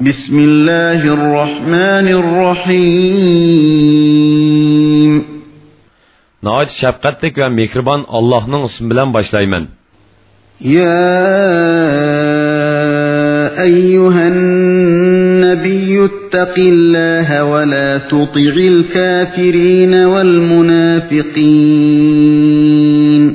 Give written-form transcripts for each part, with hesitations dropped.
Bismillahirrahmanirrahim. Nəhayət şəfqətlik və mehriban Allah'ın ismi bilan başlayman. Ya eyyuhan nebiyyü ittaqillaha ve la tuti'il kafirin vel munafiqin.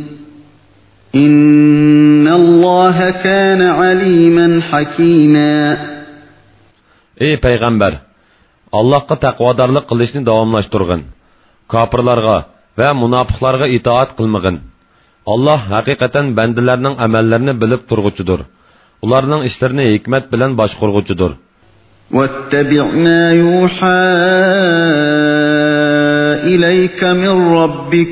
İnnallaha kana aliman hakima. Ey Peygamber! Allah'a taqvadarlık qilishni davamlaştırgın. Kafirlarga ve münafıklarga itaat qilmagın. Allah haqiqatan bandalarning amallarını bilib turguchidir. Ularning ishlarini hikmat bilan boshqarguchidir. وَاتَّبِعْ مَا يُوحَى إِلَيْكَ مِنْ رَبِّكَ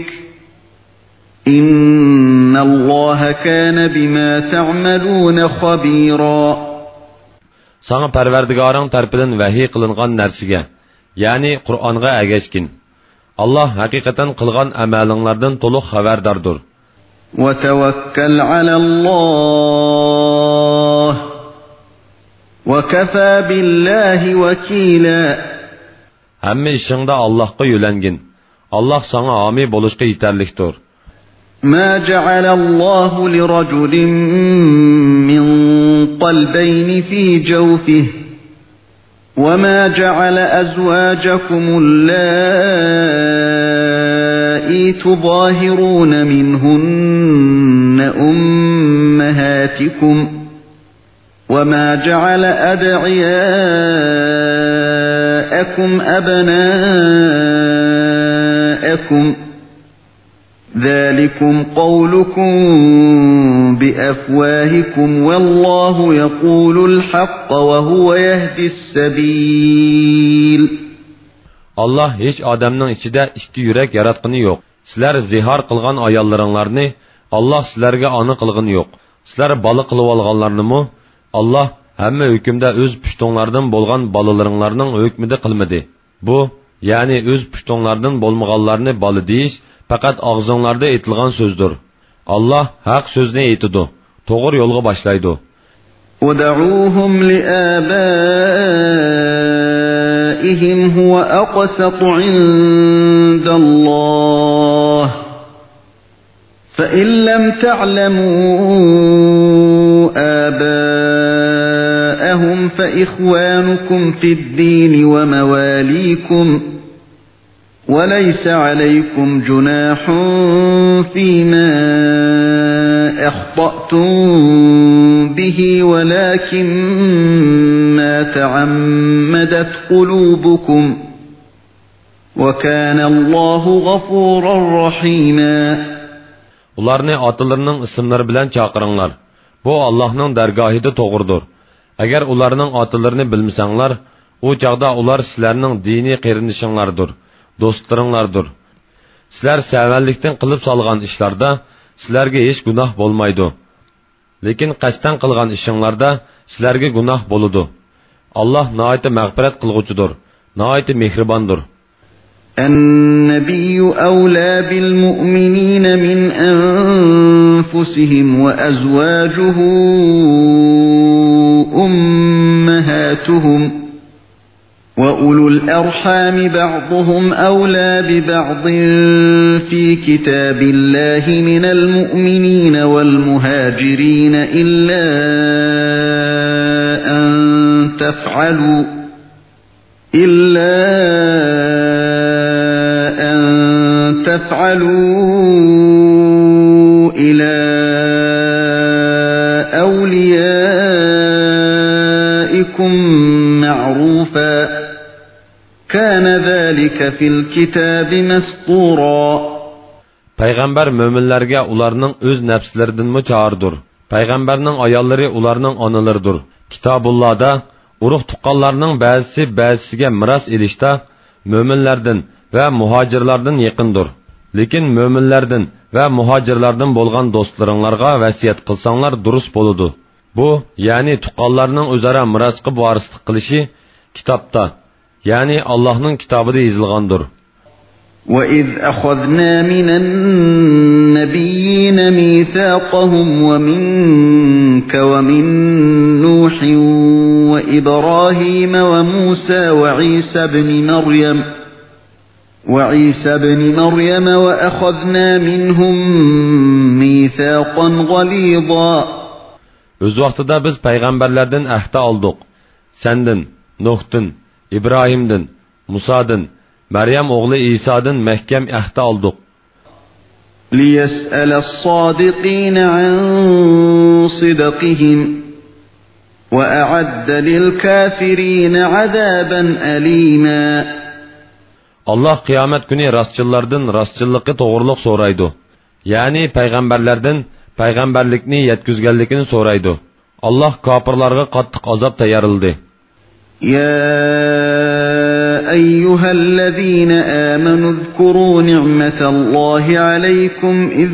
إِنَّ اللَّهَ كَانَ بِمَا تَعْمَلُونَ خَبِيرًا. Sana Parvardigarın tarafından vahiy qilingan narsiga, ya'ni Qur'onga agashgin. Allah haqiqatan qilgan amalinglardan to'liq xabardardir. وَتَوَكَّلْ عَلَى اللَّهِ وَكَفَى بِاللَّهِ وَكِيلًا. Hamma ishingda Allohga yo'langin. Allah sana hami bo'lishga yetarlikdir. ما جعل الله لرجل من قلبين في جوفه وما جعل أزواجكم اللائي تظاهرون منهن أمهاتكم وما جعل أدعياءكم أبناءكم ذلكم قولكم بأفواهكم والله يقول الحق وهو يهدي السبيل. Allah hiç adamның içinde iki yürek yaratqını yok. Sizler zihar qılğan ayallarınlarını Allah sizlerge anı qılğını yok. Sizler balı qılıp alğanlarını mı Allah həmmə hükümdə öz püştonlardan bolğan balılarınlarının hükmüde qılmadı. Bu, yani öz püştonlardan bolmağanlarını balı deyiş, faqat ağzınlarda etilgan sözdür. Allah haq sözünü eytidu. Doğru yolga başlaydı. وَدَعُوهُمْ لِآبَائِهِمْ هُوَ أَقْسَطُ عِندَ اللَّهِ فَإِنْ لَمْ تَعْلَمُوا آبَاءَهُمْ فَإِخْوَانُكُمْ فِي الدِّينِ وَمَوَالِيكُمْ وَلَيْسَ عَلَيْكُمْ جُنَاحٌ فِيمَا أَخْطَأْتُمْ بِهِ وَلَكِنْ مَا تَعَمَّدَتْ قُلُوبُكُمْ وَكَانَ اللَّهُ غَفُورًا رَحِيمًا. Ularni atalarının isimleri bilen çağırınlar. Bu Allah'ın dergahide doğrudur. Eğer ularının atalarını bilmesenler, o çağda ular sizlerinin dini qerinişinlardır. Dostlarınlardır. Sizler səvəllikdən qılıb salğan işlarda sizlərə heç günah bolmaydı. Lekin qəsdən qılğan işinlarda sizlərə günah boludu. Allah nəhayət məğfirət qılğucudur, nəhayət mehribandır. النبي أولى بالمؤمنين من أنفسهم وأزواجه أمهاتهم وَأُولُو الْأَرْحَامِ بَعْضُهُمْ أَوْلَى بِبَعْضٍ فِي كِتَابِ اللَّهِ مِنَ الْمُؤْمِنِينَ وَالْمُهَاجِرِينَ إِلَّا أَن تَفْعَلُوا إِلَى أَوْلِيَائِكُمْ مَعْرُوفًا كَانَ ذَلِكَ فِي الْكِتَابِ مَسْطُورًا. Peygamber müminlerge ularının öz nefslerinden çağırdır. Peygamberinin ayalları ularının analarıdır. Kitabullah'da uruq tuqqanlarının bazısiga miras elishda müminlerden ve muhacirlardan yakındır. Lekin müminlerden ve muhacirlardan bolgan dostlarınlarga vasiyet kılsanlar durus boludu. Bu, yani tuqqanlarının özara miras qıb varislik qilishi kitapta, yani Allah'ın kitabıda yazılgandır. وَإِذْ أَخَذْنَا مِنَ النَّبِيِّينَ مِيثَاقَهُمْ وَمِنْكَ وَمِنْ نُوحٍ وإبراهيم وموسى وعيسى بن مريم وأخذنا منهم ميثاقا غليظا. Öz vaqtida biz payg'ambarlardan ahd oldik. Sendin, Nuhdin, İbrahimdin, Musadin, Maryam o'g'li İsa'dan mahkam ahd oldik. ليسأل الصادقين عن صدقهم وأعد للكافرين عذابا أليما. Allah qiyomat kuni rostchillardan rostchillikka to'g'riliq so'raydi. Ya'ni payg'ambarlardan payg'ambarlikni yetkazganligini so'raydi. Allah kofirlarga qattiq azob tayyorladi. يا أيها الذين آمنوا اذكروا نعمة الله عليكم إذ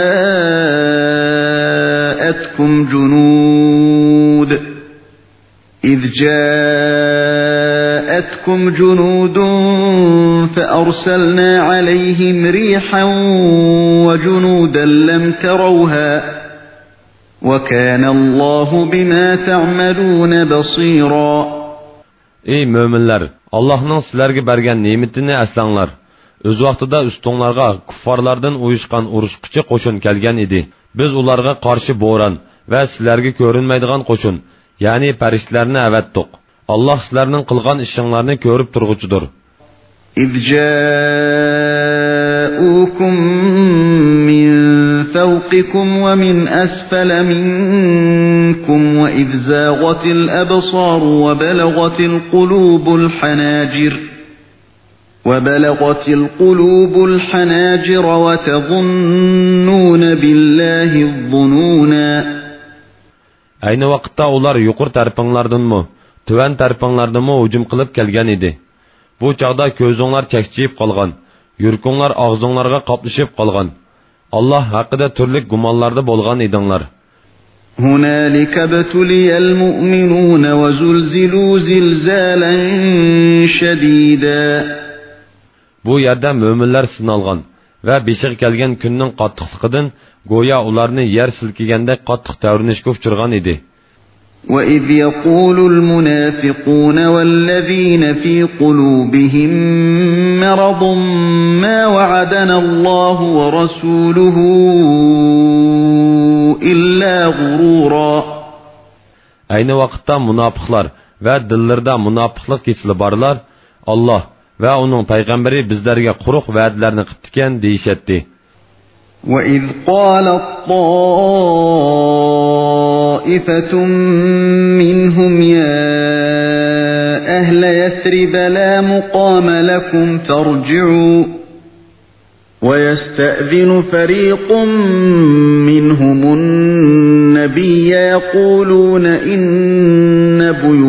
جاءتكم جنود فأرسلنا عليهم ريحا وجنودا لم تروها وكان الله بما تعملون بصيرا. Ey müminler! Allah'ın sizlerge bergen nimetini eslanglar. Öz vaqtida üstünlarga kuffarlardan uyuşkan uruşqıcı qo'shin kelgan idi. Biz ularga qarshi bo'ron va sizlarga ko'rinmaydigan qo'shin, ya'ni farishtalarni avatdiq. Allah sizlarning qilgan ishinglarni ko'rib turg'uchidir. إذ جاءوكم من فوقكم ومن أسفل منكم وإذ زاغت الأبصار وبلغت القلوب الحناجر وتظنون بالله الظنونا. Ayni vaqtda ular yuqur tarafinglardanmi, tuvan tarafinglardanmi hujum qilib kelgan edi. Bu chaqda ko'zinglar chakchiyib qolgan, yurkinglar og'zinglarga qoplashib qolgan. Allah haqida turli gumonlarda bo'lgan edinglar. هنالك ابتلي المؤمنون وزلزلوا زلزالا شديدا. Bu yerda mo'minlar sinalgan va beshiq kelgan kunning qattiqligidan go'yo ularni yer silkiganda qattiq tavrinishga uchirgan edi. وَإِذْ يَقُولُ الْمُنَافِقُونَ وَالَّذِينَ فِي قُلُوبِهِم مَّرَضٌ مَّا وَعَدَنَا اللَّهُ وَرَسُولُهُ إِلَّا غُرُورًا. Ayni vaqtda munofiqlar va dillarda munofiqlik kesili borlar Allah va uning payg'ambari bizlarga quruq va'dalarni qilibdikan deyishatdi. وَإِذْ قَالَت طَّائِفَةٌ مِّنْهُمْ يَا أَهْلَ يَثْرِبَ لَا مُقَامَ لَكُمْ فَارْجِعُوا وَيَسْتَأْذِنُ فَرِيقٌ مِّنْهُمُ النَّبِيَّ يَقُولُونَ إِنَّ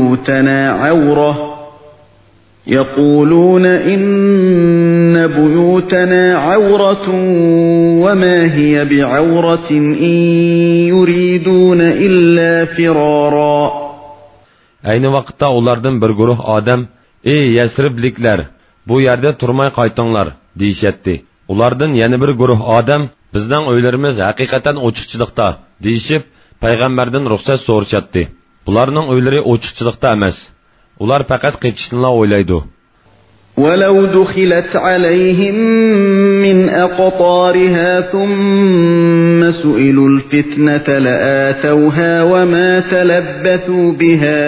بُيُوتَنَا عَوْرَةٌ وَمَا هِيَ بِعَوْرَةٍ إِن يُرِيدُونَ إِلَّا فِرَارًا. Ayni vaqtda ulardan bir guruh odam, ey Yasribliklar, bu yerda turmay qaytinglar deyishatdi. Ulardan yana bir guruh odam, bizning uylarimiz haqiqatan ochiqchilikda deyishib, payg'ambardan ruxsat so'rashatdi. Ularning uylari ochiqchilikda emas. Ular faqat qechishni o'ylaydi. وَلَوْ دُخِلَتْ عَلَيْهِمْ مِنْ أَقْطَارِهَا ثُمَّ سُئِلُوا الْفِتْنَةَ لَآتَوْهَا وَمَا تَلَبَّثُوا بِهَا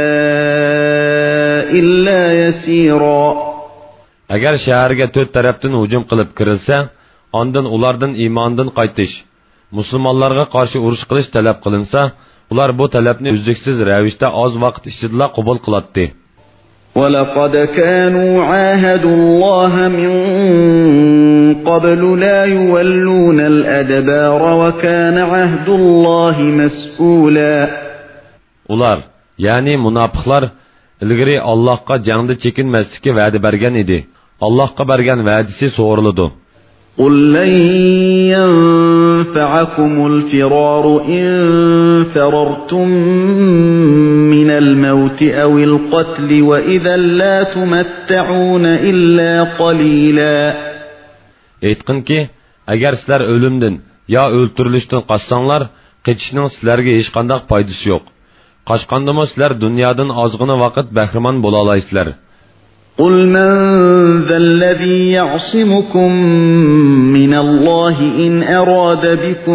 إِلَّا يَسِيرًا. Agar shaharga to'rt tarafdan hujum qilib kirilsa, ondan ulardan iymondan qaytish, musulmonlarga qarshi urush qilish talab qilinsa, ular bu talabni uzluksiz ravishda oz vaqt ichida qabul qiladi. وَلَقَدْ كَانُوا عَاهَدُوا اللَّهَ مِنْ قَبْلُ لَا يُوَلُّونَ الْأَدْبَارَ وَكَانَ عَهْدُ اللَّهِ مَسْئُولًا. Ular, yani munofiqlar ilgari Allohga jangda chekinmaslikka va'da bergan edi. Allohga bergan va'dasi so'riladi. قُلْ لَنْ يَنْفَعَكُمُ الْفِرَارُ إِنْ فَرَرْتُمْ مِنَ الْمَوْتِ أَوِ الْقَتْلِ وَإِذًا لَا تُمَتَّعُونَ إِلَّا قَلِيلًا. Aytqin ki, agar sizlar o'limdan yo o'ltirilishdan qaçsanglar, qechishning sizlarga hech qanday foydasi yo'q. Qaçqandımı sizlar dunyodan ozg'ina vaqt bahramon bo'la olaysizlar. قل من ذا الذي يعصمكم من الله إن أراد بكم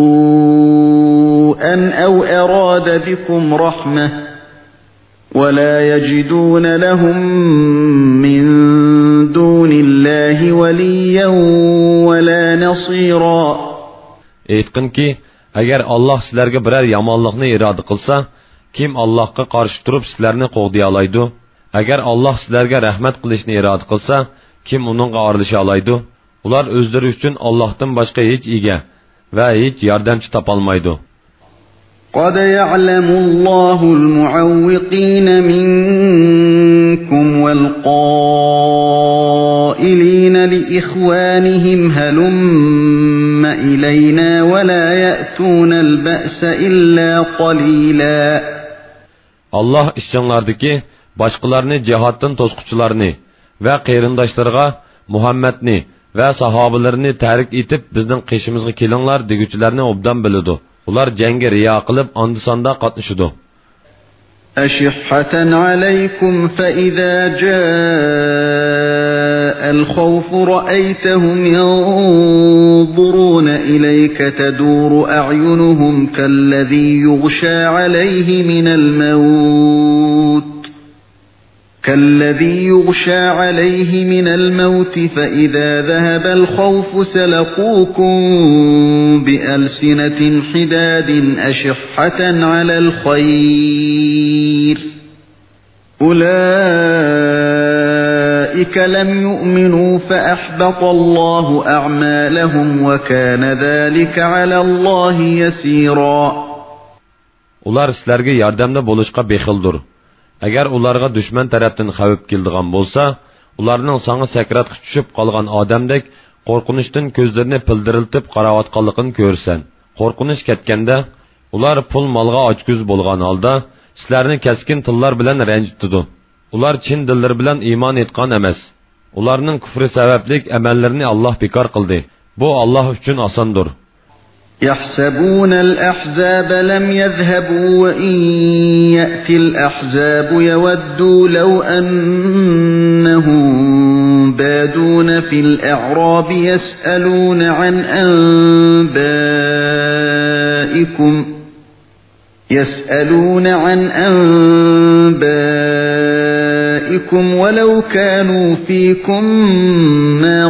سوءا أو أراد بكم رحمة ولا يجدون لهم من دون الله وليا ولا نصيرا. Aytqin ki, agar Alloh sizlarga biror yomonlikni iroda qilsa, kim Allohga qarshi turib sizlarni qo'g'diya oladi? Agar Alloh sizlarga rahmat qilishni iroda qilsa, kim uningga arilisha oladi? Ular o'zlari uchun Allohdan boshqa hech ega va hech yordamchi topolmaydi. قد يعلم الله المعوقين منكم والقائلين لإخوانهم هلم إلينا ولا يأتون البأس إلا قليلا. Allah işçilardaki başqalarını cihatdan to'squchilarni va qeyrindoshlarga Muhammadni va sahobalarni tarik etib bizning qishimizga kelinglar deguchilarni obdan biladi. Ular jangga riyo qilib andisonda qatnashadi. أشحة عليكم فإذا جاء الخوف رأيتهم ينظرون إليك تدور أعينهم كالذي يغشى عليه من الموت فإذا ذهب الخوف سلقوكم بألسنة حداد أشحة على الخير أولئك لم يؤمنوا فأحبط الله أعمالهم وكان ذلك على الله يسيرا. Ular sizlarga yordamda bo'lishga bexildir. Agar ularga dushman tarafdan xavf keldigan bo'lsa, ularning songi sakratga tushib qolgan odamdek qo'rqinishdan ko'zlarini pildiriltib qarayotganligini ko'rsan. Qo'rqinish ketganda, ular pul molga ochko'z bo'lgan holda sizlarni keskin tillar bilan ranjitdi. Ular chin dillar bilan iymon etgan emas. Ularning kufri sabablik amallarini Alloh bekor qildi. Bu Alloh uchun osondir. يحسبون الأحزاب لم يذهبوا وإن يأتي الأحزاب يودوا لو أنهم بادون في الأعراب يسألون عن أنبائكم ولو كانوا فيكم ما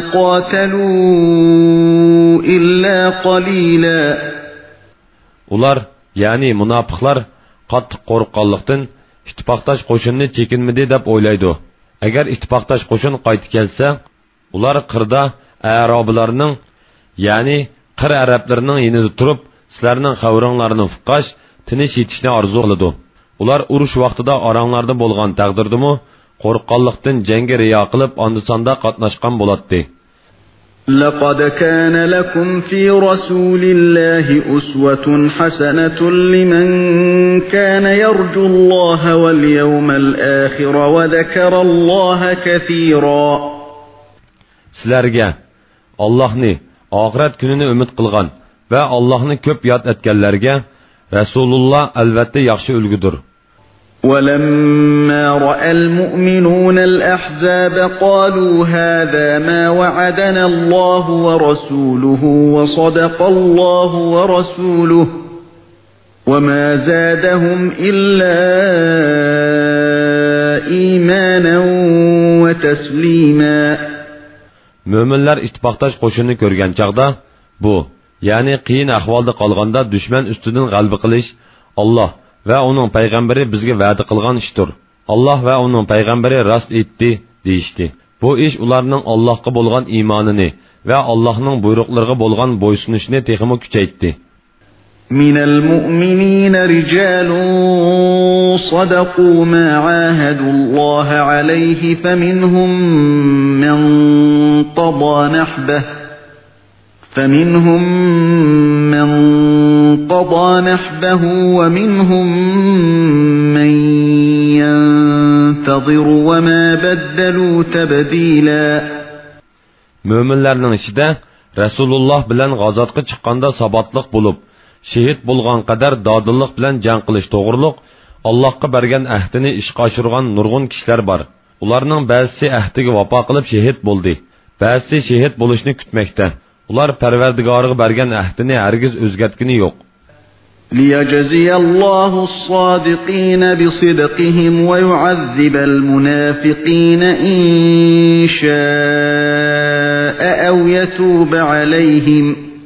قاتلوا إلا قليلا. Ular, yani munofiqlar qattiq qo'rqqanlikdan ittifoqdosh qo'shinni chekinmidi deb o'ylaydi. Agar ittifoqdosh qo'shin qaytib kelsa, ular qirda arablarning, yani qir arablarining yonida turib, sizlarning xavringlarni fuqash, tinish yetishni orzu qiladi. Ular urush vaqtida oranglarda bo'lgan taqdirdimi, qo'rqqanlikdan jangga riyo qilib, andisonda qatnashgan bo'ladi. لقد كان لكم في رسول الله أسوة حسنة لمن كان يرجو الله واليوم الآخر وذكر الله كثيرا. Sizlarga Allohni oxirat kunini umid qilgan va Allohni ko'p yod etganlarga Rasululloh albatta yaxshi ulgudir. ولما رأى المؤمنون الأحزاب قالوا هذا ما وعدنا الله ورسوله وصدق الله ورسوله وما زادهم إلا إيمانا وتسليما. Müminler ittifaqdaş qo'shinni ko'rgan chaqda bu, ya'ni qiyin ahvolda qolganda dushman ustidan g'alaba qilish Alloh va uning payg'ambari bizga va'da qilgan ishdir. Alloh va uning payg'ambari rost aytdi deyishdi. Bu ish ularning Allohga bo'lgan iymonini va Allohning buyruqlariga bo'lgan bo'ysunishni texmo kuchaytdi. Minal mu'minina rijalun sadaqu ma ahadulloha alayhi faminhum man qada nahbahu فمنهم من قضى نحبه ومنهم من ينتظر وما بدلوا تبديلا. Müminlerning ichida Rasululloh bilan g'azotga chiqqanda sabatliq bo'lib, shahid bo'lgan qadar dodillik bilan jang qilish to'g'riliq Allohga bergan ahdini ishga oshirgan nurg'un kishilar bor. Ularning ba'zisi ahdiga vafo qilib shahid bo'ldi. Ba'zisi shahid bo'lishni kutmoqda. Ular Parvardigoriga bergan ahdini hargiz o'zgartgani yo'q. ليجزي الله الصادقين بصدقهم ويعذب المنافقين إن شاء أو يتوب عليهم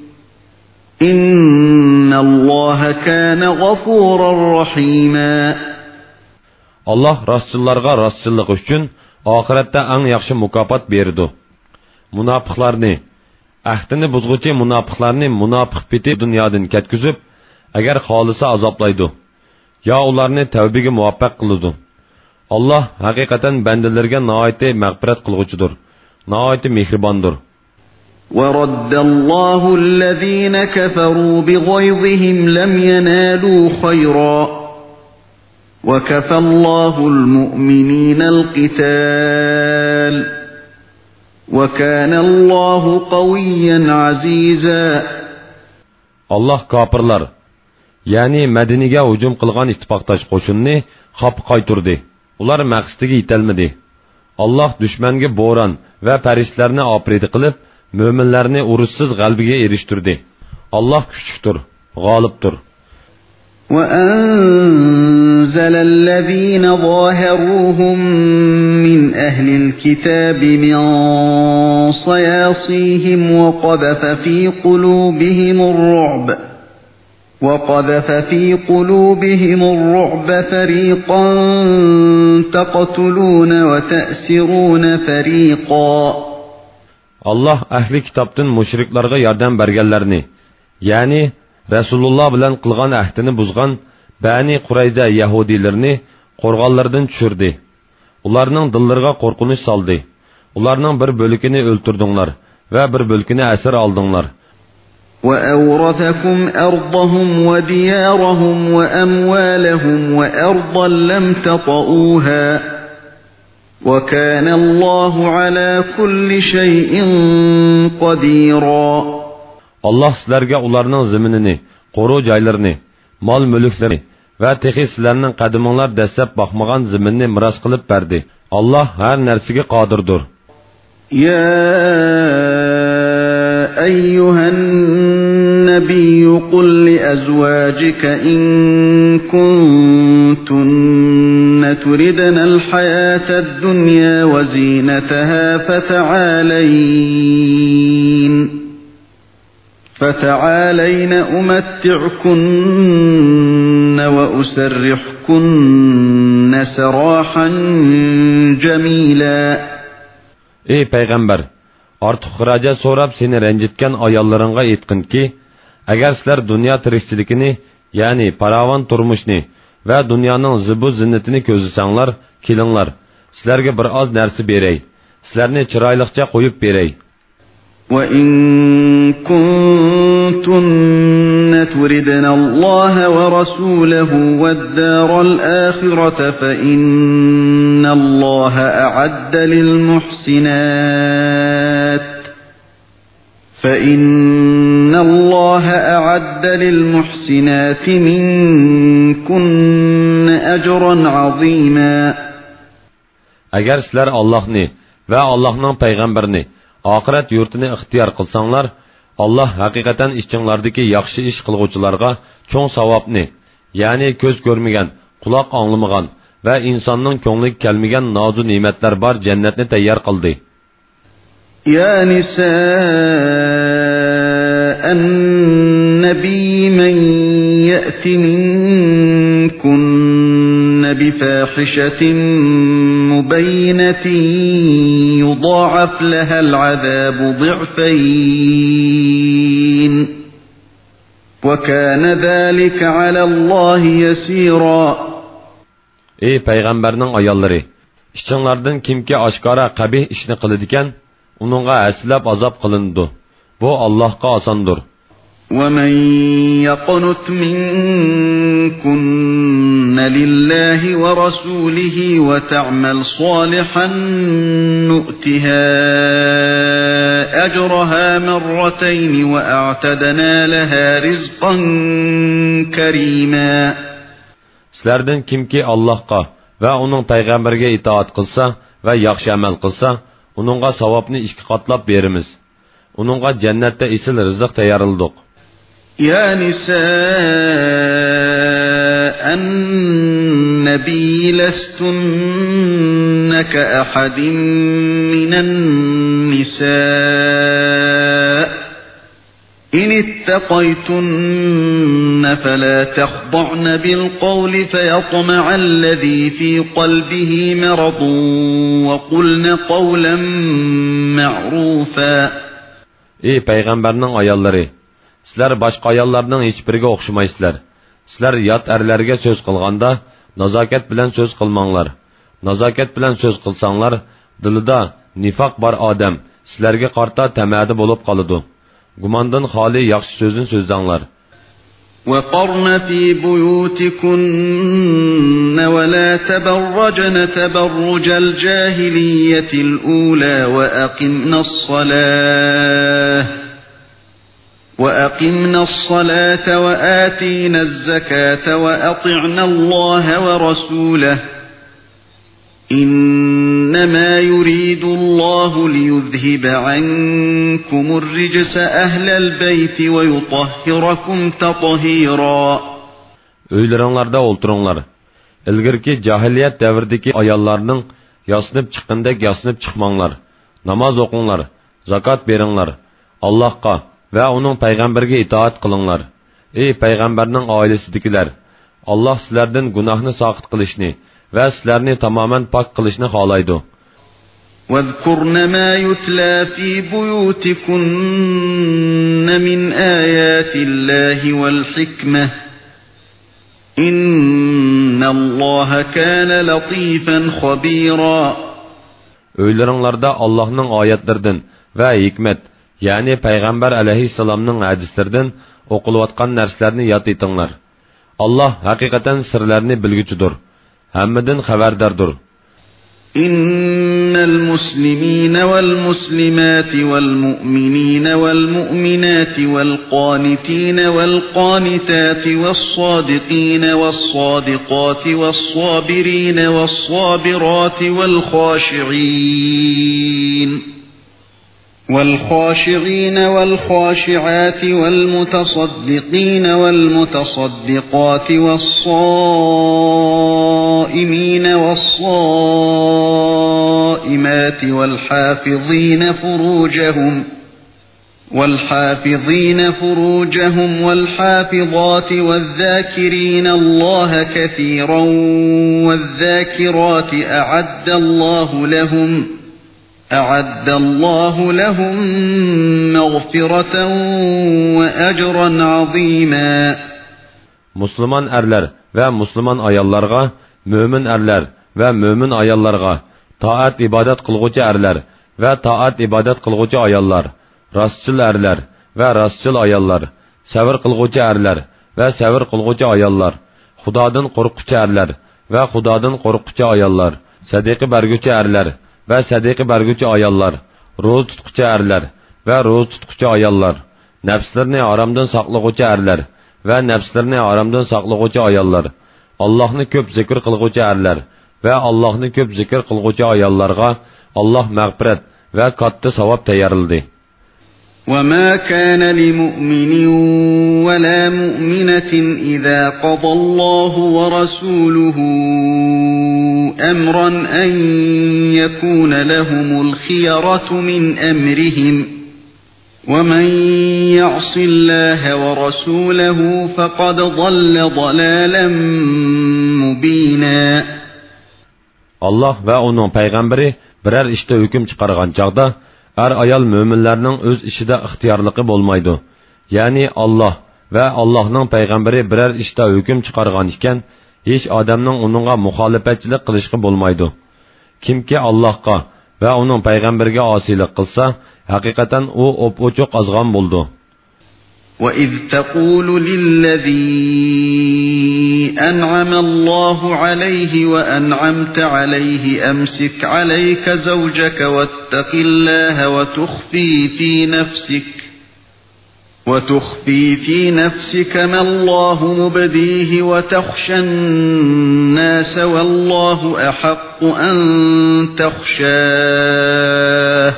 إن الله كان غفورا رحيما. Allah rastçılarga rastçılık üçün ahiretde en yaxşı mukafat berdi. Munafiqlarni, ahdini buzguchi munafiqlarni munafiq biti dunyodan ketkizib, agar xolisa azoblaydi. Ya ularni tavbiga muvaffaq qiladi. Allah haqiqatan bandalarga nihoyatda mag'firat qilguchidir, nihoyatda mehribondir. وَرَدَّ اللَّهُ الَّذِينَ كَفَرُوا بِغَيْظِهِمْ لَمْ يَنَالُوا خَيْرًا وَكَفَى اللَّهُ الْمُؤْمِنِينَ الْقِتَالَ وَكَانَ اللَّهُ قَوِيًّا عَزِيزًا. Allah kafirlar, yani Medine'ge hücum kılgan ittifaktaş qoşunni xap qayturdi. Ular maqsadiga yetelmedi. Allah düşmanga bo'ron va farishtalarni opridi qilib, mo'minlarni urushsiz g'albiga erishtirdi. Allah kuchlidir, g'olibdir. وَأَنزَلَ الَّذِينَ ظَاهَرُوهُم مِّنْ أَهْلِ الْكِتَابِ مِنْ صَيَاصِيهِمْ وَقَذَفَ فِي قُلُوبِهِمُ الرُّعْبَ فَرِيقًا تَقْتُلُونَ وَتَأْسِرُونَ فَرِيقًا. Allah ahli kitaptın müşriklarga yardım bergenlerini, yani Resulullah bilen kılgan ahdini buzgan Bani Qurayza Yahudilerini qorğanlardan düşürdü. Ularning dillariga qo'rqinish soldi. Ularning bir bölükini öldürdüңlar ve bir bölükini esir aldыңlar. وَأَوْرَثَكُمْ أَرْضَهُمْ وَدِيَارَهُمْ وَأَمْوَالَهُمْ وَأَرْضًا لَمْ تَطَئُوهَا وَكَانَ اللَّهُ عَلَى كُلِّ شَيْءٍ قَدِيرًا. Allah sizlerge ularning zeminini, qo'ru joylarini, mol mulklarini va texi sizlarning qadiminglar dastlab boqmagan zeminni miros qilib berdi. Allah har narsaga qodirdir. يا أيها النبي قل لأزواجك إن كنتن تردن الحياة الدنيا وزينتها فتعالين أمتعكن وأسرحكن سراحا جميلا. Ey Peygamber! Artıq xiraja so'rab seni ranjitgan ayollaringga aytqin ki, agar sizlar dunyo tirikchiligini, ya'ni paravon turmushni va dunyoning zibu zinnatini ko'zlasanglar, kelinglar, sizlarga bir oz narsa beray, sizlarni chiroyliqcha qo'yib beray. وَإِن كُنتُنَّ تُرِدْنَ اللَّهَ وَرَسُولَهُ وَالدَّارَ الْآخِرَةَ فَإِنَّ اللَّهَ أَعَدَّ لِلْمُحْسِنَاتِ مِنكُنَّ أَجْرًا عَظِيمًا. Agar sizlar Allohni va Allohning payg'ambarini ahiret yurtini ixtiyor qilsanglar, Allah haqiqatan ichinglardagi yaxshi ish qilguvchilarga cho'ng savobni, ya'ni ko'z ko'rmagan, quloq anglamagan va insonning ko'ngliga kelmagan nozu ne'matlar bor jannatni tayyor qildi. Ya nisa'an nabiy man ya'ti minkunna bifahishatin mubayyinatin yudha'af laha al'adabu ضعفين وكان ذلك على الله يسيرا. Ey Peygamberning ayollari, ishinglardan kimki oshkora qabih ishni qiladigan, uningga aslab azob qilindi. Bu Allohga osondir. وَمَنْ يَقْنُتْ مِنْكُنَّ لِلَّهِ وَرَسُولِهِ وَتَعْمَلْ صَالِحًا نُؤْتِهَا أَجْرَهَا مرتين وَأَعْتَدْنَا لَهَا رِزْقًا كَرِيمًا. Sizlardan kimki Allohga va uning payg'ambariga itoat qilsa va yaxshi amal qilsa, uningga savobni 2 qatlab beramiz. Uningga jannatda isil rizq tayyorladik. Ya nisa'an nabiy lastunna ka ahadin minan nisa' إن اتقيتن فلا تخضعن بالقول فيطمع الذي في قلبه مرض وقلن قولا معروفا. Ey payg'ambarning ayollari, sizlar boshqa ayollarning hech biriga o'xshamaysizlar. Sizlar yot erlarga so'z qilganda nazokat bilan so'z qilmanglar. Nazokat bilan so'z qilsanglar, dilida nifoq bor odam sizlarga qarta tamadi bo'lib qoladi. Gumandan xoli yaxshi so'zni so'zlanglar. وَقَرْنَ فِي بُيُوتِكُنَّ وَلَا تَبَرَّجْنَ تَبَرُّجَ الْجَاهِلِيَّةِ الْأُولَى وَأَقِمْنَ الصَّلَاةَ وَآتِينَ الزَّكَاةَ وَأَطِعْنَ اللَّهَ وَرَسُولَهُ إنما يريد الله ليذهب عنكم الرجس أهل البيت ويطهركم تطهيرا. Öyleringlarda o'ltiringlar. Ilgirki jahiliyat davridagi ayollarning yasnib chiqqandek yasnib chiqmanglar. Namoz o'qinglar, zakot beringlar. Allohga va uning payg'ambariga itoat qilinglar. Ey payg'ambarning oilasidagilar, Alloh sizlardan gunohni soqit qilishni va sizlarni tamoman pok qilishni xohlaydi. وَاذْكُرْنَ مَا يُتْلَى فِي بُيُوتِكُنَّ مِنْ آيَاتِ اللَّهِ وَالْحِكْمَةِ إِنَّ اللَّهَ كَانَ لَطِيفًا خَبِيرًا. Öyleringlarda Allohning oyatlaridan va hikmat, ya'ni payg'ambar alayhissalomning hadislaridan o'qilayotgan narsalarni yod etinglar. Alloh haqiqatan sirlarni bilguchidir. Hammadan xabardardir. Innal muslimina wal muslimati wal mu'minina wal mu'minati wal qanitina wal qanitati was sadiqina was sadiqati was sabirina was sabirati wal khashi'in والخاشعين والخاشعات والمتصدقين والمتصدقات والصائمين والصائمات والحافظين فروجهم والحافظات والذاكرين الله كثيرا والذاكرات أعد الله لهم مغفرة وأجرا عظيما. Müslüman erler ve Müslüman ayallarga, mümin erler ve mümin ayallarga, taat ibadet kılgıcı erler ve taat ibadet kılgıcı ayallar, rastçıl erler ve rastçıl ayallar, sevir kılgıcı erler ve sevir kılgıcı ayallar, Xudadan korkucu erler ve Xudadan korkucu ayallar, sadiqi bergücü erler ve sadiqi bergücü ayallar, roz tutkucu erler ve roz tutkucu ayallar, nefslerini haramdan saklığıcı erler ve nefslerini haramdan saklığıcı ayallar, Allah'ını köp zikir kılgıcı erler ve Allah'ını köp zikir kılgıcı ayallarga Allah mağfiret ve kattı savap tayarıldı. وَمَا كَانَ لِمُؤْمِنٍ وَلَا مُؤْمِنَةٍ إِذَا قَضَى اللَّهُ وَرَسُولُهُ أَمْرًا أَنْ يَكُونَ لَهُمُ الْخِيَرَةُ مِنْ أَمْرِهِمْ وَمَنْ يَعْصِ اللَّهَ وَرَسُولَهُ فَقَدْ ضَلَّ ضَلَالًا مُبِينًا. Allah ve onun peygamberi birer işte hüküm çıkargan çağda ayal müminlerinin öz işide ihtiyarlığı bolmaydı. Yani Allah ve Allah'ın peygamberi birer işte hüküm çıkargan iken hiç adamның onunğa muhalefetçilik kılışkı bolmaydı. Kimki Allah'a ve onun peygamberge asilik kılsa hakikaten o op-uçuk azgan buldu. وَإِذْ تَقُولُ لِلَّذِي أَنْعَمَ اللَّهُ عَلَيْهِ وَأَنْعَمْتَ عَلَيْهِ أَمْسِكْ عَلَيْكَ زَوْجَكَ وَاتَّقِ اللَّهَ وتخفي في نفسك ما الله مبديه وتخشى الناس والله أحق أن تخشاه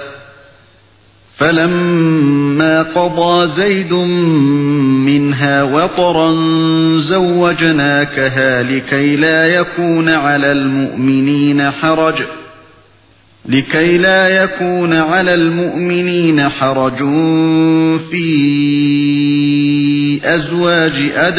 فلما قضى زيد منها وطرا زوجناكها لكي لا يكون على المؤمنين حرج في أزواج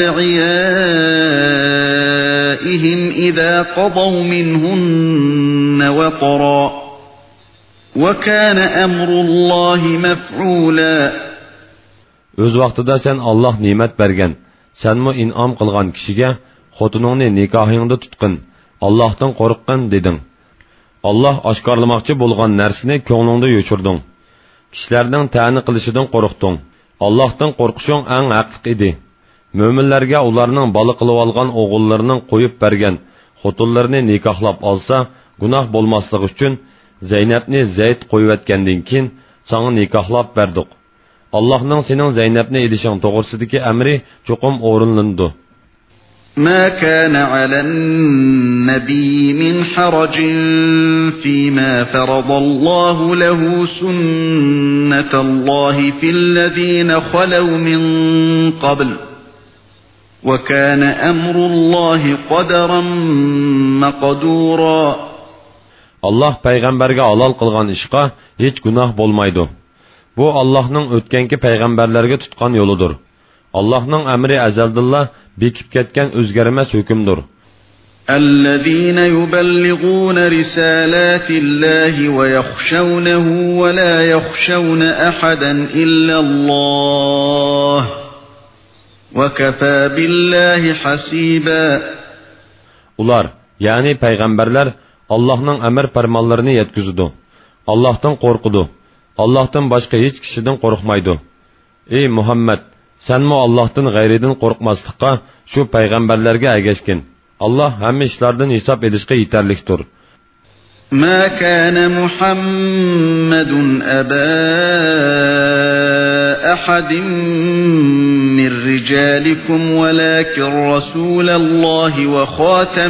أدعيائهم إذا قضوا منهن وطرا وكان أمر الله مفعولا. Öz vaqtida sen Allah nimet bergen, senmi in'am qilgan kishiga xotiningni nikohingda tutqin, Allohdan qo'rqqin deding. Allah oshkorlamoqchi bo'lgan narsani ko'nglingda yo'chirding. Kishilarning ta'ni qilishidan qo'rqding. Allohdan qo'rqishing eng haqliq edi. Mo'minlarga ularning bola qilib olgan o'g'illarining qo'yib bergan xotinlarini nikohlab olsa, gunoh bo'lmasligi uchun Zeynepni Zeyd qo'yayotgandan keyin sana nikohlab berdik. Allohning sening Zeynepni edishing to'g'risidagi amri cho'qim o'rinlandi. ما كان على النبي من حرج فيما فرض الله له سنة الله في الذين خلوا من قبل وكان أمر الله قدرا مقدورا. Allah payg'ambarga halol qilgan ishqa hech gunoh bo'lmaydi. Bu Allohning o'tganki payg'ambarlarga tutgan yo'lidir. Allohning amri azaldilla bekib ketgan o'zgarmas hukmdir. الذين يبلغون رسالات الله ويخشونه ولا يخشون أحدا إلا الله وكفى بالله حسيبا. Ular, yani payg'ambarlar Allohning amr farmonlarini yetkazadi. Allohdan qo'rqidi. Allohdan boshqa hech kishidan qo'rqmaydi. Ey Muhammad, senmi Allohdan g'ayridan qo'rqmaslikqa shu payg'ambarlarga ergashgin. Allah hamma ishlardan hisob edishga yetarlikdir. ما كان محمد أبا أحد من رجالكم ولكن رسول الله وخاتم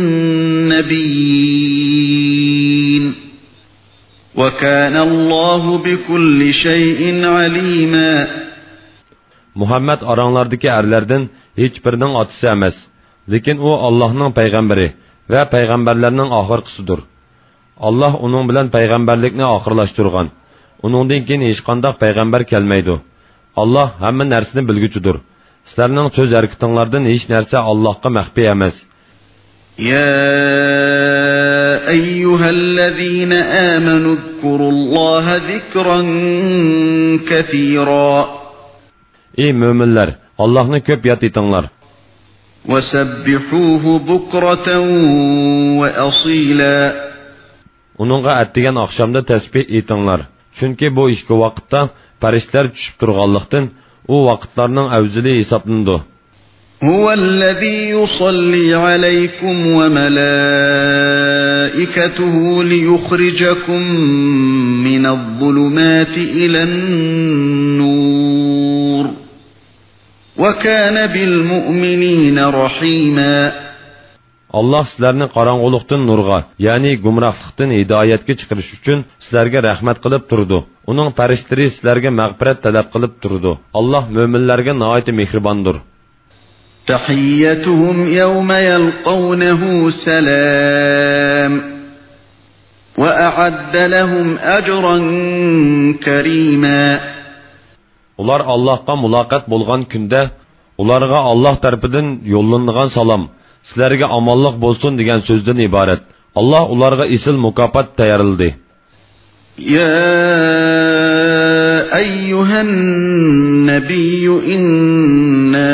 النبيين وكان الله بكل شيء عليما. Muhammed aranlardaki erlerden hiçbirinin atısı emas. Lekin o Allah'ın peygamberi ve peygamberlerinin ahırkısıdır. Allah onun bilen peygamberlikni ahırlaştırgan. Onundan keyin hech qanday payg'ambar kelmaydi. Allah hamma narsani bilguchidir. Sizlarning so'z harakatinglardan hech narsa Allohga maxfiy emas. Ya ayyuhallazina amanu zkurullaha zikran kaseera. Ey mo'minlar, Allohni ko'p yod etinglar. Wasabbihuhu bukratan wa asila. Onunğa atdigan oqshomda tasbih etinglar. Chunki bu ikki vaqtda farishtalar tushib turganlikdan u vaqtlarning afzali hisoblandi. Huvallazi yusalli alaykum wa malaikatuhu liyukhrijakum minadh-dhulumati ilan-nur. Wa kana bil-mu'minina rahima. Allah sizlarni qorong'ulikdan nurga, ya'ni gumrohlikdan hidoyatga chiqarish uchun sizlarga rahmat qilib turdi. Uning farishlari sizlarga mag'firat talab qilib turdi. Allah mo'minlarga nihoyat mehribondir. Tahiyyatuhum yawma yalqawnahu salam wa a'adda lahum ajran karima. Ular Allohga muloqot bo'lgan kunda ularga Alloh tarafidan yo'llangan salom sizlarga omonlik bo'lsin degan so'zdan iborat. Allah ularga isil mukofot tayyorladi. Ya ayyuhan nabiyyu inna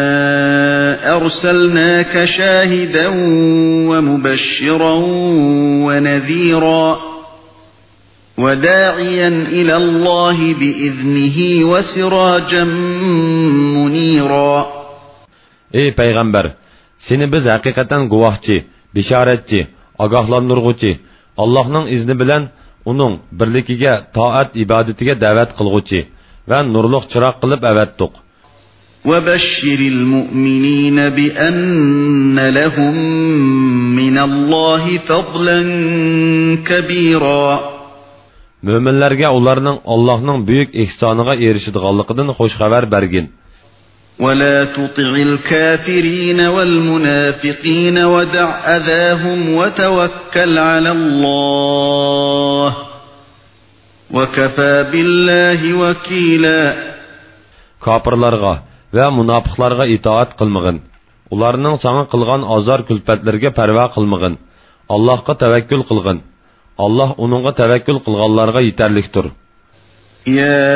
arsalnaka shahidan wa mubashiran wa nadhira wa da'iyan ila Allah bi'iznihi wa sirajan munira. Ey payg'ambar, seni biz haqiqatan guvohchi, bishoratchi, ogohlantiruvchi, Allohning izni bilan uning birligiga, toat ibodatiga da'vat qilguvchi va nurliq chiroq qilib avatdiq. وبشر المؤمنين بأن لهم من الله فضلا كبيرا. Müminlerge onlarning Allah'ның büyük ihsanıga erişidiganligidan hoş haber bergin. ولا تطع الكافرين والمنافقين ودع أذاهم وتوكل على الله وكفى بالله وكيلا. Kapırlarga ve münafıklarga itaat kılmagın. Ularning sana qilgan azar külpetlerge perva qilmagın. Allah'a tevekkül qılgın. Allah onunğa tevekkül qılganlarga yeterlikdir. يا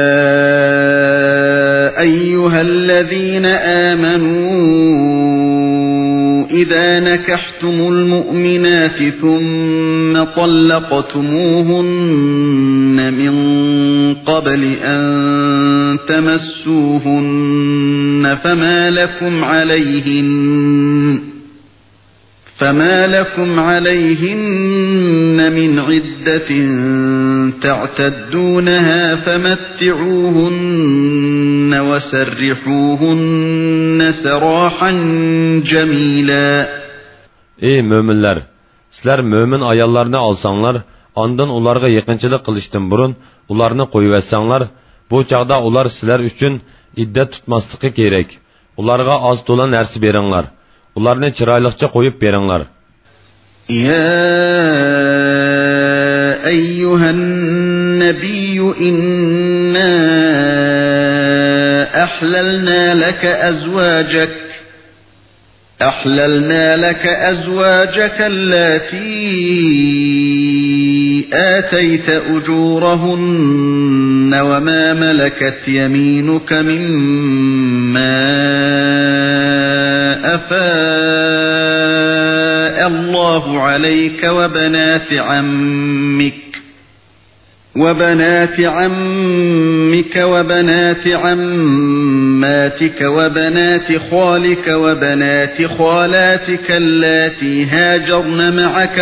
أيها الذين آمنوا إذا نكحتم المؤمنات ثم طلقتموهن من قبل أن تمسوهن فما لكم عليهن من عدة تعتدونها فمتعوهن وسرحوهن سراحا جميلا. Ey müminler! Sizler mümin ayallarını alsanlar, ondan ularga yaqinchilik qilishdan burun ularni qo'yib etsanlar, bu chaqda ular sizlar uchun iddat tutmasligi kerak. Ularga oz to'la narsa beringlar. Ularni chiroyliqcha qo'yib beringlar. يا أيها النبي إنا أحللنا لك أزواجك اللاتي آتيت أجورهن وما ملكت يمينك مما أفاء الله عليك وبنات عمك وبنات عماتك وبنات خالك وبنات خالاتك اللاتي هاجرن معك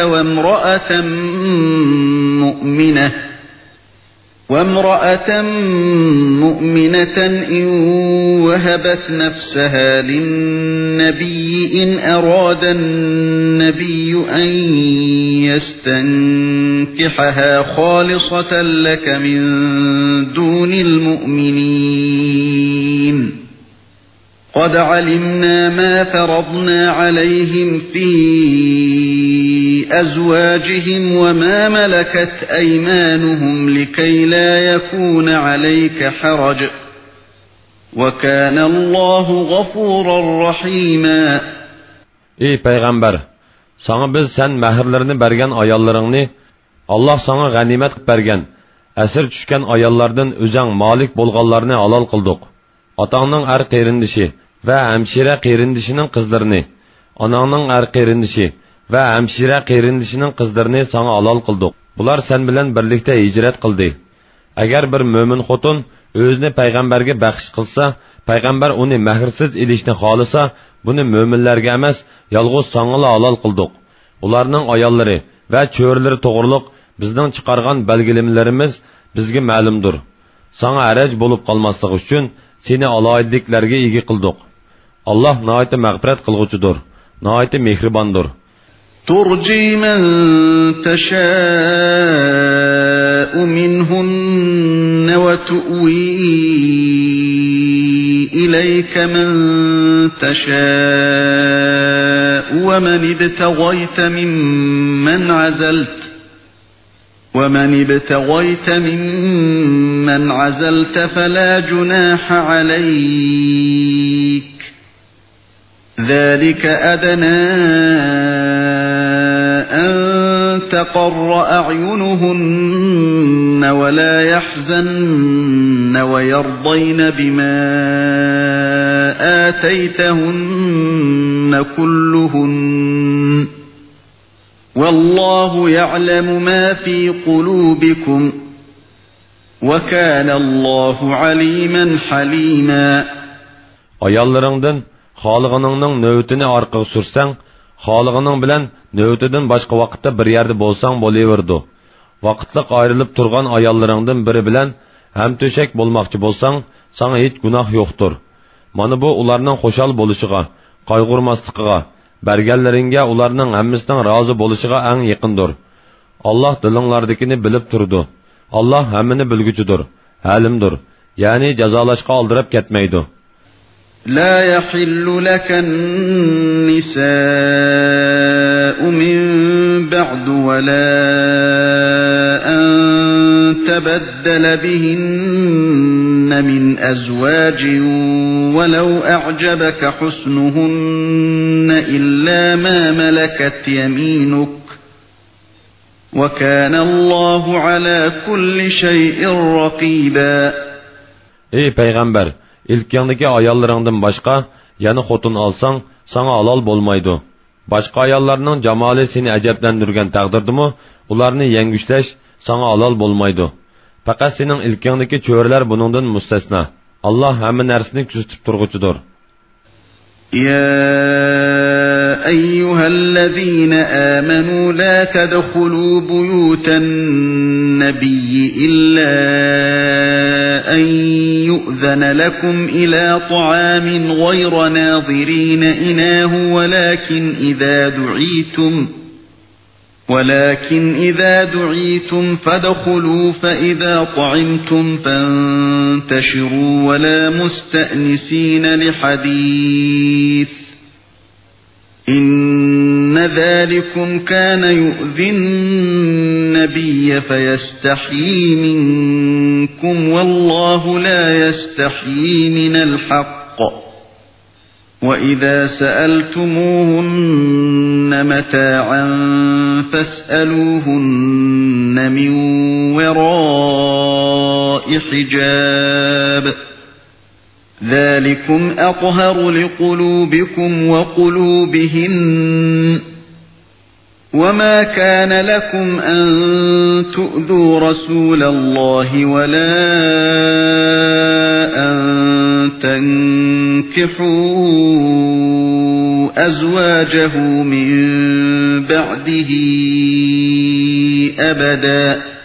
وامرأة مؤمنة إن وهبت نفسها للنبي إن أراد النبي أن يستنكحها خالصة لك من دون المؤمنين. قد علمنا ما فرضنا عليهم في أزواجهم وما ملكت أيمانهم لكي لا يكون عليك حرج وكان الله غفورا رحيما. Ey Peygamber! Sana biz sen mehirlerini bergen ayallarını, Allah sana ganimet bergen, esir düşken ayallardan özeng malik bolganlarını halal kıldık. Atağının er qeyrindişi ve hemşire qeyrindişinin kızlarını, ananın er qeyrindişi ve hemşire qeyrindişinin kızlarını sana halal kıldık. Bular sen bilen birlikte hicret kıldı. Eğer bir mümin xotun özünü peygamberge bəxş kılsa, peygamber onu mehirsiz ilişini xalısa, bunu müminlerge emas, yalğız sana halal kıldık. Ularning ayalları ve çöğürleri toğırlık bizden çıkargan belgelemelerimiz bizge ma'lumdur. Sana araj bolup kalmaslık üçün seni alayidliklerge igi kıldık. Allah nahayeti mağfiret kılgıcıdır, nahayeti mehribandır. ترجي من تشاء منهن وتؤوي إليك من تشاء ومن ابتغيت ممن عزلت فلا جناح عليك. ذلك أدنى أن تقر أعينهن ولا يحزن ويرضين بما آتيتهن كلهن والله يعلم ما في قلوبكم وكان الله عليما حليما. Ayallarından xalığınыңның növtini arqaga sürsəng, xalığının bilen növtidən başqa vaqtda bir yerde bolsang bolayverdi. Vaqtliq ayrılıb turgan ayallarından biri bilen ham to'shak bo'lmoqchi bo'lsang, sana hech gunoh yo'qdir. Mana bu ularning xo'shal bo'lishiga, qayg'urmasligiga, berganlaringga ularning hammasining rozi bo'lishiga eng yaqindir. Alloh dilinglardagini bilib turdi. Alloh hammani bilguchidir, halimdir. Ya'ni jazolashga oldirib ketmaydi. لا يحل لك النساء من بعد ولا أن تبدل بهن من أزواج ولو أعجبك حسنهن إلا ما ملكت يمينك وكان الله على كل شيء رقيبا. Ey Peygamber! İlkingdagi ayollaringdan boshqa yana xotin olsang, sana halol bo'lmaydi. Boshqa ayollarning jamoli seni ajablantirgan taqdirdimi, ularni yengushlash sana halol bo'lmaydi. Faqat sening ilkingdagi cho'rlar buningdan mustasno. Alloh hamma narsani kuzatib turguchidir. يا أيها الذين آمنوا لا تدخلوا بيوت النبي إلا أن يؤذن لكم إلى طعام غير ناظرين إناه ولكن إذا دعيتم فادخلوا فإذا طعمتم فانتشروا ولا مستأنسين لحديث إن ذلكم كان يؤذي النبي فيستحيي منكم والله لا يستحيي من الحق وإذا سألتموهن متاعا فاسألوهن من وراء حجاب ذلكم أطهر لقلوبكم وقلوبهن وما كان لكم أن تؤذوا رسول الله ولا أن تنكحوا أزواجه من بعده أبدا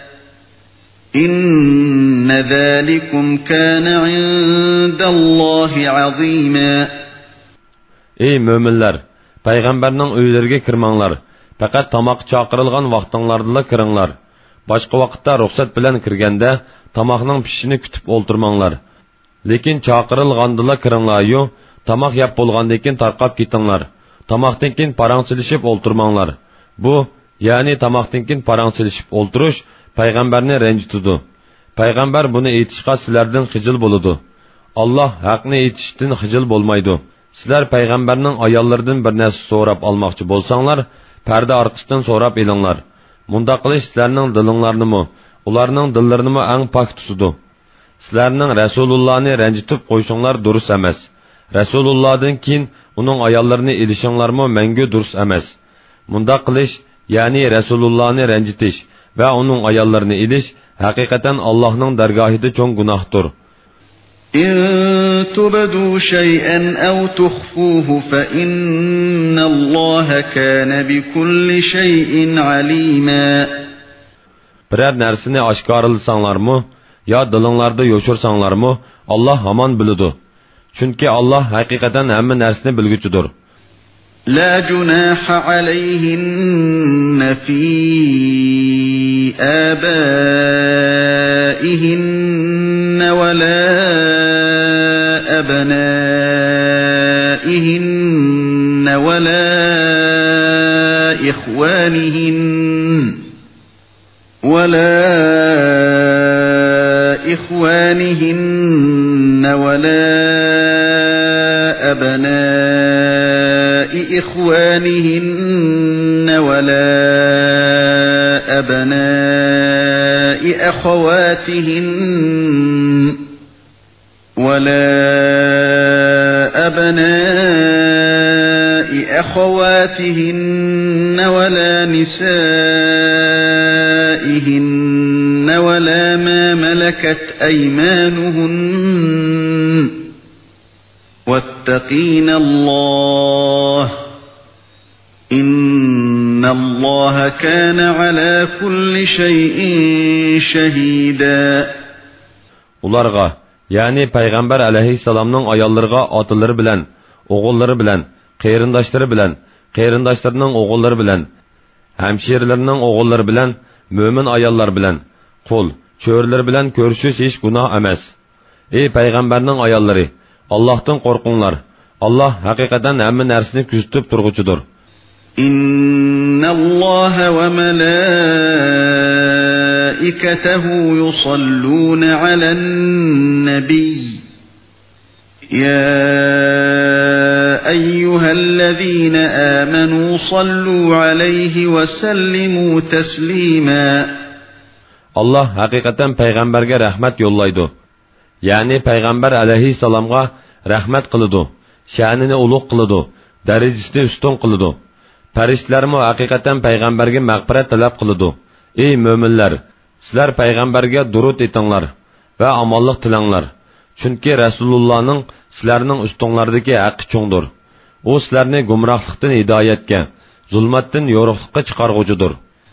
إن ذلكم كان عند الله عظيما. Ey müminler! Peygamberinin öyleriga kirmanglar. Faqat tamoq chaqirilgan vaqtinglarda kiringlar. Boshqa vaqtda ruxsat bilan kirganda tamoqning pishishini kutib o'ltirmanglar. Lekin chaqirilgandala kiringlar-yu, tamoq yeb bo'lgandan keyin tarqab ketinglar. Tamoqdan keyin parangsilishib o'ltirmanglar. Bu, ya'ni tamoqdan keyin parangsilishib o'ltirish payg'ambarni ranjitadi. Payg'ambar buni aytishga sizlardan xijil bo'ladi. Alloh haqni aytishdan xijil bo'lmaydi. Sizlar payg'ambarning ayollaridan bir narsa so'rab olmoqchi bo'lsanglar, parda orqasidan so'rab elinglar. Munda qilish sizlarning dilinglarnimi, ularning dillarini eng pok tutadi. Sizlarning Rasulullohni ranjitib qo'yishinglar durust emas. Rasulullohdan keyin uning ayollarini elishinglarmi mangu durust emas. Munda qilish, ya'ni Rasulullohni ranjitish va uning ayollarini elish haqiqatan Allohning dargohida cho'ng gunohdir. إن تبدوا شيئا أو تخفوه فإن الله كان بكل شيء عليما. Birər nərsini aşkarılsanglarmı, ya dilinglarda yoşursanglarmı, Allah haman bilidi. Çünki Allah haqiqatan hamma narsani bilguchidir. لا جناح عليهن في آبائهن ولا أبنائهن ولا إخوانهن ولا أبناء إخوانهن ولا أبناء أخواتهن ولا أبناء أخواتهن ولا نسائهن ولا ما ملكت أيمانهن واتقين الله إن الله كان على كل شيء شهيدا. ularga, yani Peygamber aleyhisselamның ayallarına atılları bilen, oğulları bilen, qeyrindaşları bilen, qeyrindaşlarının oğulları bilen, hemşerilerinin oğulları bilen, mümin ayallar bilen, qul, çöğürler bilen görüşüş hiç günah emas. Ey Peygamberning ayalları, Allah'tan korkunlar. Allah hakikaten hamma narsani kuzatib turg'uchidir. İnnallaha ve melaiketehu yusalluna alen nebiy. Ya eyyühellezine amenu sallu aleyhi ve sellimu teslima. Allah hakikaten Peygamberge rahmet yollaydı. Yani Peygamber aleyhisselamga rahmet kılıdı. Şanini ulug' qiladi, darajasini ustun qiladi. Farishtalarmi haqiqatan payg'ambarga mag'firat talab qiladi. Ey mo'minlar, sizlar payg'ambarga durud etinglar va omonlik tilanglar. Chunki Rasulullohning sizlarning ustinglardagi haqqi cho'ngdir. U sizlarni gumrohlikdan hidoyatga, zulmatdan yo'riqlikka chiqarg'uchidir.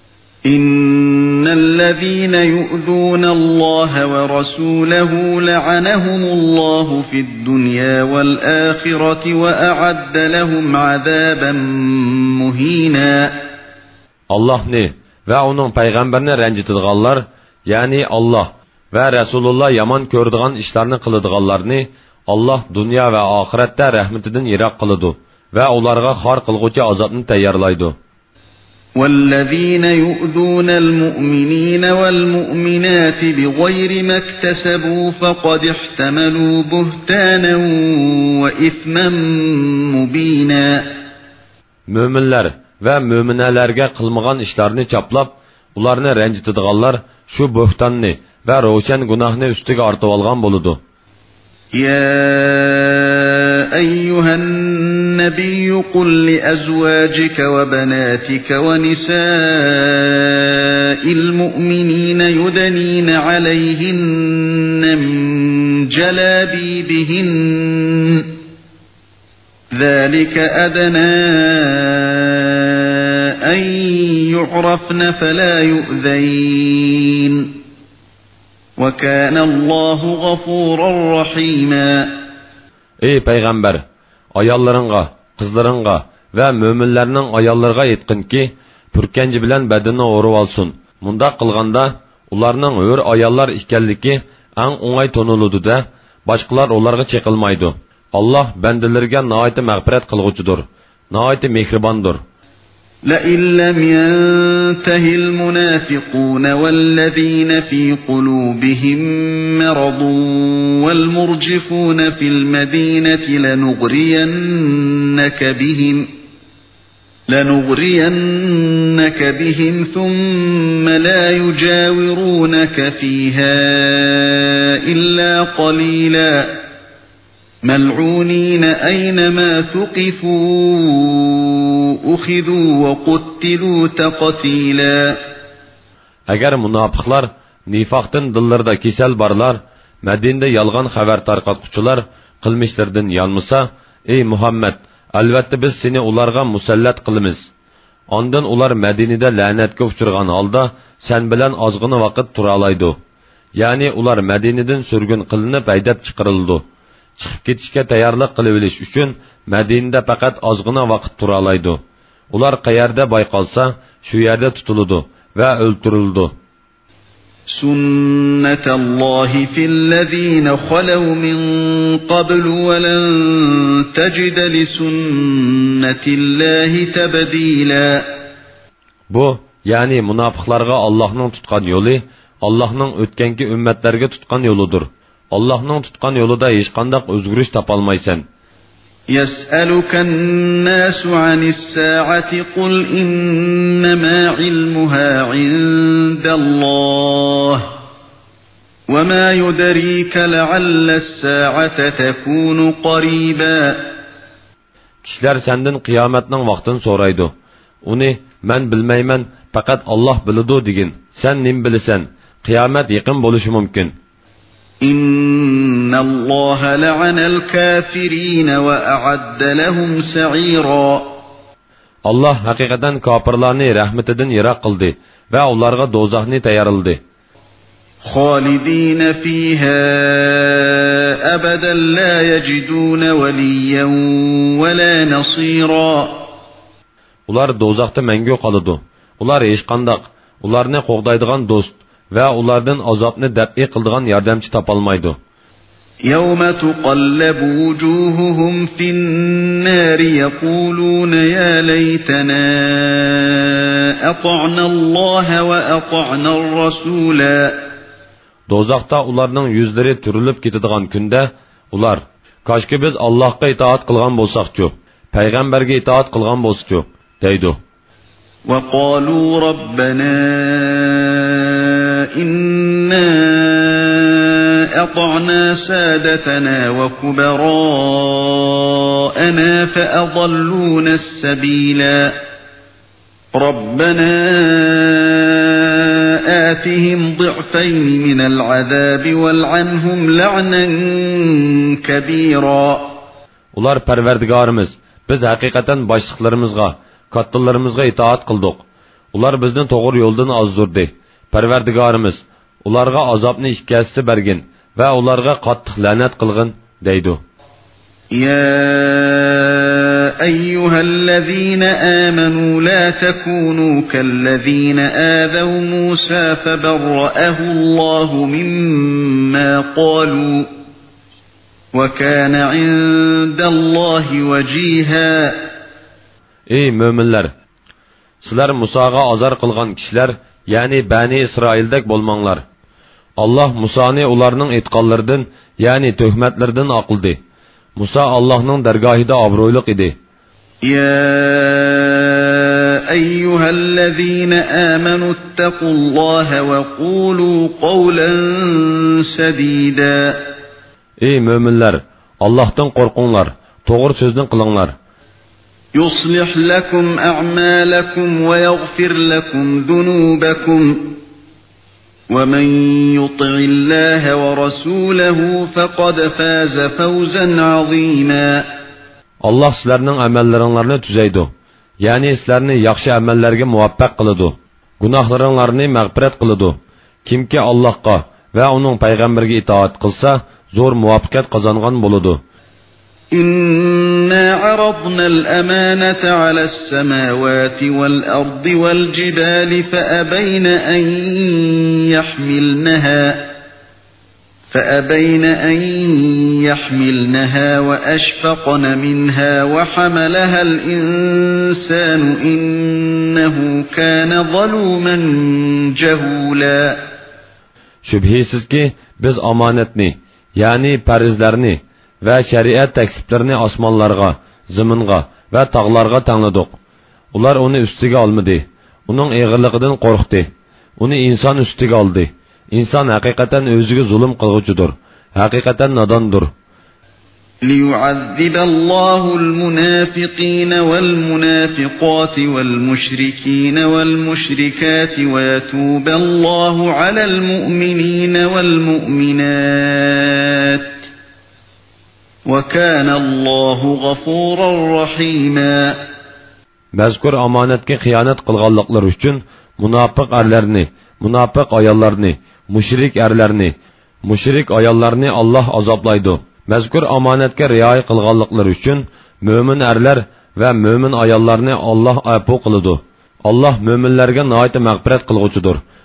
İnnellezîne yu'zûnallâhe ve rasûlehu le'anehumullâhu fid-dunyâ vel-âhireti ve a'adde lehum azâben muhînâ. Allah'ni ve onun peygamberini rencitidiganlar, yani Allah ve Resulullah yaman ko'radigan ishlarni qiladiganlarni Allah dünya ve ahirette rahmetidan yiroq qiladi ve ularga xor qilg'uvchi azobni tayyorlaydi. والذين يؤذون المؤمنين والمؤمنات بغير ما اكتسبوا فقد احتملوا بهتانا وإثما مبينا. Müminler ve müminelerge kılmağan işlerini çaplap, ularını rencitidiganlar şu buhtanni ve roşen günahını üstüge artıp algan boludu. يا أيها النبي قل لأزواجك وبناتك ونساء المؤمنين يدنين عليهن من جلابيبهن ذلك أدنى أن يعرفن فلا يؤذين وَكَانَ اللّٰهُ غَفُورًا رَحِيمًا. Ey Peygamber! Ayallarınga, kızlarınga ve müminlerinin ayallarına etkin ki, pürkenci bilen bedenini orup alsın. Munda kılganda, ularının hür ayallar ikenliki en onay tonuludu da, başkalar onlarga çekilmaydı. Allah bendelerge naayeti mağfiret kılgıcıdır, naayeti mehribandır. لَئِنْ لَمْ يَنْتَهِ الْمُنَافِقُونَ وَالَّذِينَ فِي قُلُوبِهِمْ مَرَضٌ وَالْمُرْجِفُونَ فِي الْمَدِينَةِ لَنُغْرِيَنَّكَ بِهِمْ ثُمَّ لَا يُجَاوِرُونَكَ فِيهَا إِلَّا قَلِيلًا مَلْعُونِينَ أَيْنَمَا ثُقِفُوا أُخِذُوا وَقُتِّلُوا تَقْتِيلًا. Eğer münafıklar, nifaktan dillerinde kesel barlar, Medine'de yalgan haber tarqatquchilar qilmishlardan yanmasa, ey Muhammed, albatta biz seni ularga musallat qilamiz. Ondan ular Medine'de la'natga uchirgan holda sen bilan ozg'ina vaqt tura oladi. Ya'ni ular Medine'dan surgun qilinib haydab chiqarildi. Chiqib ketishga tayyorlik qilib olish uchun Medine'de faqat ozg'ina vaqt tura oladi. Ular qayerda bayqalsa, shu yerda tutiladi va o'ltirildi. Sunnatallahi fillezina khalaw min qabl wa lan tajida li sunnatillahi tabdila. Bu, yani munofiqlarga Allohning tutgan yo'li, Allohning o'tgangi ummatlarga tutgan yo'lidir. Allohning tutgan yo'lida hech qanday o'zgarish topolmaysan. يسألك الناس عن الساعة قل إنما علمها عند الله وما يدريك لعل الساعة تكون قريبا. Kişiler senden kıyametning vaqtini so'raydi. Uni men bilmayman, faqat Alloh biladi degin. Sen nim bilasan? Qiyomat yaqin bo'lishi mumkin. إن الله لعن الكافرين وأعد لهم سعيرا. Allah hakikaten kafirlarni rahmetidan yiroq qildi va ularga do'zaxni tayyorladi. خالدين فيها أبدا لا يجدون وليا ولا نصيرا. Ular dozaqda mangu qoladi. Ular hech qandaq ularni qo'g'daydigan do'st va ulardan azobni dab'i qiladigan yordamchi topolmaydi. يوم تقلب وجوههم في النار يقولون يا ليتنا أطعنا الله وأطعنا الرسولا. Dozaqda ularning yuzlari turilib ketadigan kunda ular koshki biz Allohga itoat qilgan bo'lsaqchu, payg'ambarga itoat qilgan bo'lsak-chu deydi. وقالوا ربنا إنا أطعنا سادتنا وكبراءنا فأضلونا السبيلا ربنا آتهم ضعفين من العذاب والعنهم لعنا كبيرا. Ular Parvardigarimiz, biz haqiqatan boshliqlarimizga, kattalarımızga itaat qildik. Ular bizni to'g'ri yo'ldan ozdurdi. Parvardigarimiz, ularga azobni ikkasi bergin va ularga qattiq la'nat qilgin deydi. يا أيها الذين آمنوا لا تكونوا كالذين آذوا موسى فبرأه الله مما قالوا وكان عند الله وجيها. Ey müminler! Sizler Musa'ga azar qilgan kishilar, yani Bani İsrail'dek bolmanglar. Allah Musa'ni ularning etqanlardan, yani töhmetlerden aqıldı. Musa Allah'ның dergahida obro'yliq idi. يا أيها الذين آمنوا اتقوا الله وقولوا قولا سديدا. Ey müminler! Allah'tan korkunlar, doğru sözden kılınlar. يصلح لكم أعمالكم ويغفر لكم ذنوبكم ومن يطع الله ورسوله فقد فاز فوزا عظيما. Allah sizlərinin əməllərinlərini tüzəydi. Yəni sizlərni yaxşı əməllərə muvaffaq qılıdı. Günahlarınlarını məğfirət qılıdı. Kimki Allahqa və onun peyğəmbərə itaat qılsa, zor muvaffaqiyət qazanğan boludu. إنا عرضنا الأمانة على السماوات والأرض والجبال فأبين أن يحملنها وأشفقن منها وحملها الإنسان إنه كان ظلوما جهولا. Şübhisiz ki biz amanetni, yani perizlerini ve şeriat tekliflerini asmanlarga, zımınga ve tağlarga tanıdık. Ular onu üstüge almadı. Onun eğirliğinden korktu. Onu insan üstüge aldı. İnsan hakikaten özüge zulüm kılgıcıdır. Hakikaten nadandır. لِيُعَذِّبَ اللّٰهُ الْمُنَافِقِينَ وَالْمُنَافِقَاتِ وَالْمُشْرِكِينَ وَالْمُشْرِكَاتِ وَيَتُوبَ اللّٰهُ عَلَى الْمُؤْمِنِينَ وَالْمُؤْمِنَاتِ وَكَانَ اللّٰهُ غَفُورًا رَحِيمًا. Mezkur amanetke xiyanet kılganlıklar üçün münafık erlerini, münafık ayallarını, müşrik erlerini, müşrik ayallarını Allah azaplaydı. Mezkur amanetke riayet kılganlıklar üçün mümin erler ve mümin ayallarını Allah afu kılıdı. Allah müminlerge naiti mağfiret kılgıcıdır.